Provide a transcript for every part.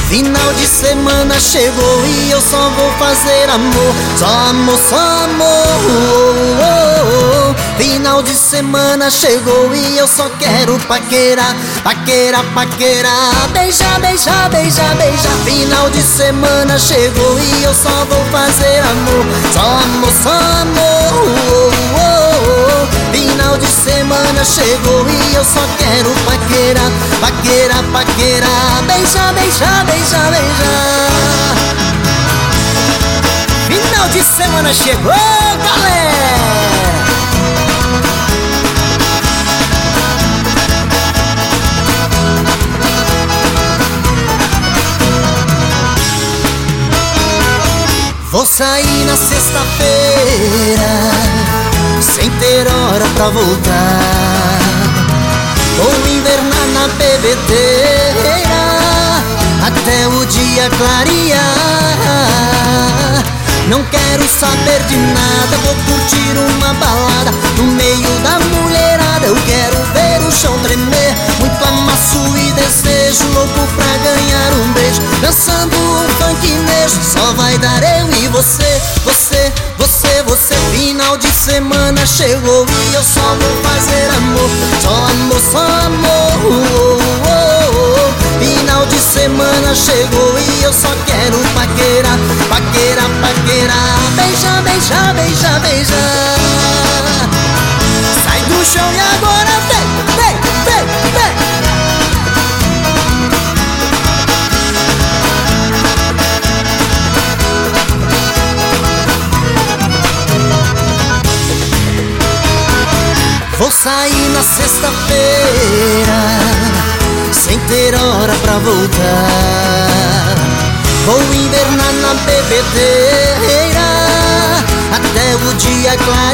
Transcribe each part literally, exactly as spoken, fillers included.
Final de semana chegou e eu só vou fazer amor. Só amor, só amor. oh, oh, oh. Final de semana chegou e eu só quero paquerar, paquerar, paquerar. Beijar, beijar, beijar, beijar. Final de semana chegou e eu só vou fazer amor. Só amor, só amor. oh, oh, oh. Final de semana chegou e eu só quero paquerar, paquerar, paquerar. Beijar, beijar, beijar, beijar. Final de semana chegou, galera! Vou sair na sexta-feira, sem ter hora pra voltar. Vou invernar na bebedeira, até o dia clarear. Não quero saber de nada, vou curtir uma balada no meio da mulherada. Eu quero ver o chão tremer, muito amasso e desejo, louco pra ganhar um beijo, dançando um funknejo. Só vai dar eu e você, você, você, você. Final de semana chegou e eu só vou fazer amor. Só amor, só amor. oh, oh, oh. Final de semana chegou e eu só quero paquerar, paquerar, paquerar. Beijar, beijar, beijar, beijar. Sai do chão e agora vem, vem, vem, vem. Vou sair na sexta-feira, sem ter hora pra voltar. Vou invernar na bebedeira, até o dia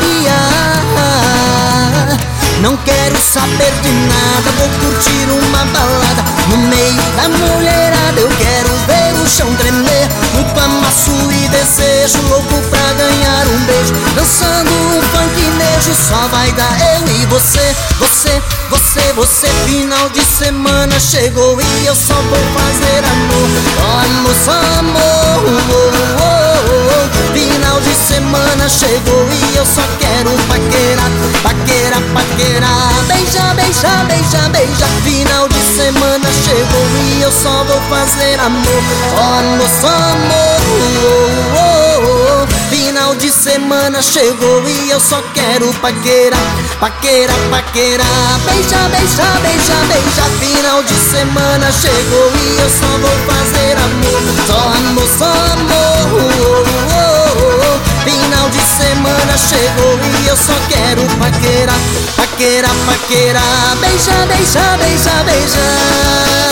clarear. Não quero saber de nada, vou curtir uma balada no meio da mulherada. Eu quero ver o chão tremer, muito amasso e desejo, louco pra ganhar um beijo, dançando um funknejo. Só vai dar eu e você, você, você, você. Final de semana chegou e eu só vou fazer amor. Só amor, só amor. oh, oh, oh. Final de semana chegou e eu só quero paquerar, paquerar, paquerar. Beijar, beijar, beijar, beijar. Final de semana chegou e eu só vou fazer amor. Só amor, só amor. oh, oh, oh. Final de semana chegou e eu só quero paquerar, paquerar, paquerar. Beijar, beijar, beijar, beijar. Final de semana chegou e eu só vou fazer amor. Só amor, só amor. oh, oh, oh. Final de semana chegou e eu só quero paquerar, paquerar, paquerar. Beijar, beijar, beijar, beijar.